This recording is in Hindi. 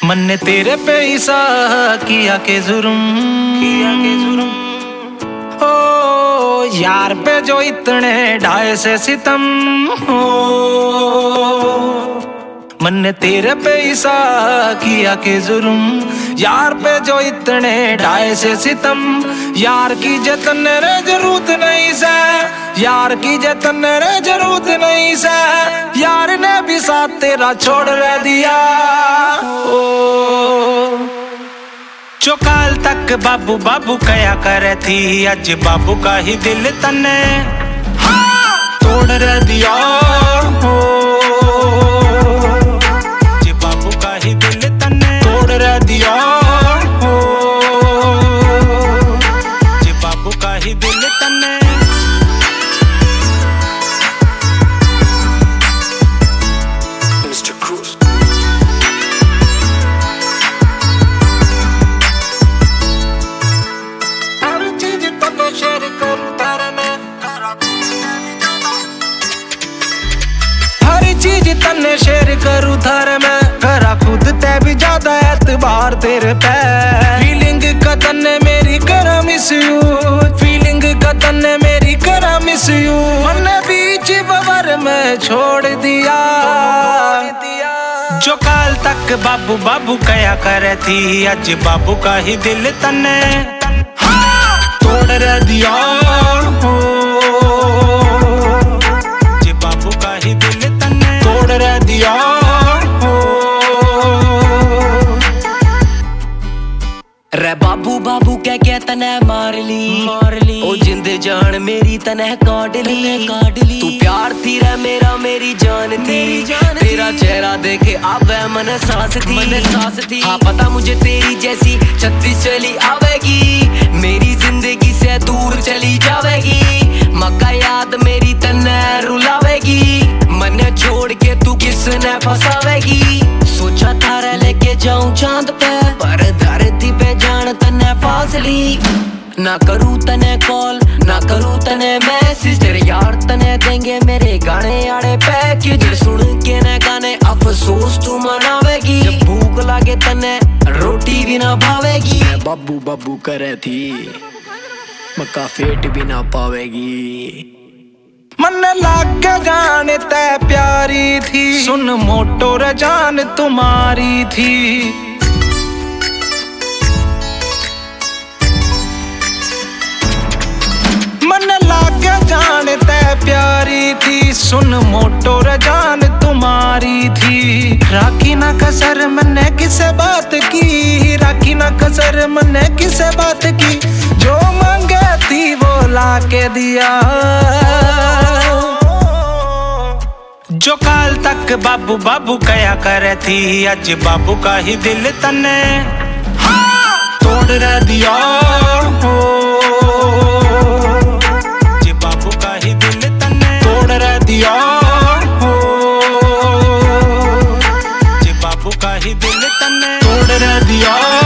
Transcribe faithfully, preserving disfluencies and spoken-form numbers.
मन ने तेरे पे ईसा किया के जुर्म किया के जुर्म ओ यार पे जो इतने ढाई से सितम हो। मन ने तेरे पे ईसा किया के जुर्म यार पे जो इतने ढाई से सितम। यार की जतन रे जरूरत नहीं से, यार की जतन रे जरूरत नहीं से। यार ने भी साथ तेरा छोड़ रह दिया ओ। जो काल तक बाबू बाबू कया करे थी, आज बाबू का ही दिल तने हाँ तोड़ रह दिया हो। जे बाबू का ही दिल तने तोड़ रह दिया हो। जे बाबू का ही दिल तने तन्ने शेयर करूं थारे मैं, करा खुद ते भी ज्यादा एतबार तेरे पे। फीलिंग का तन्ने मेरी करा मिस यू, फीलिंग का तन्ने मेरी करा मिस यू। मन बीच बवर में छोड़ दिया जो काल तक बाबू बाबू कया करे थी, आज बाबू का ही दिल तन्ने हाँ तोड़ रह दिया हो। जे बाबू का ही दिल तन्ने तोड़ रह दिया हो। रे बाबू बाबू कह के तने मार ली मार ली ओ जिंद जान मेरी तने काट ली काट ली। तू प्यार थी रे मेरा मेरी जान थी मेरी जान तेरा चेहरा देखे आवे मन सांस थी मन सांस थी। हाँ पता मुझे तेरी जैसी छत्तीस चली आवेगी, मेरी जिंदगी से दूर चली जावेगी। मक्का याद मेरी तने रुलावेगी, मन छोड़ के तू किसने फसावेगी। सोचा थारा लेके जाऊं चांद पे, पर धरती पे जान तने फासली। ना करूं तने कॉल ना करूं तने मैसेज, तेरे यार तने देंगे मेरे गाने आड़े पैकेज। सुन के न गाने अफसोस तू मनावेगी, जब भूख लागे तने रोटी भी ना भावेगी। बाबू बाबू करे थी मक्का फेट भी ना पावेगी। मन लाग जान ते प्यारी थी, सुन मोटो रे जान तुम्हारी थी। मन लाग जान ते प्यारी थी, सुन मोटो रे जान तुम्हारी थी। राखी ना कसर मने किसे बात की, राखी ना कसर मने किसे बात की। जो मांगे थी वो ला के दिया जो काल तक बाबू बाबू कया करे थी, आज बाबू का ही दिल तने हाँ तोड़ रह दिया हो। जे बाबू का ही दिल तने तोड़ रह दिया हो। जे बाबू का ही दिल तने तोड़ रह दिया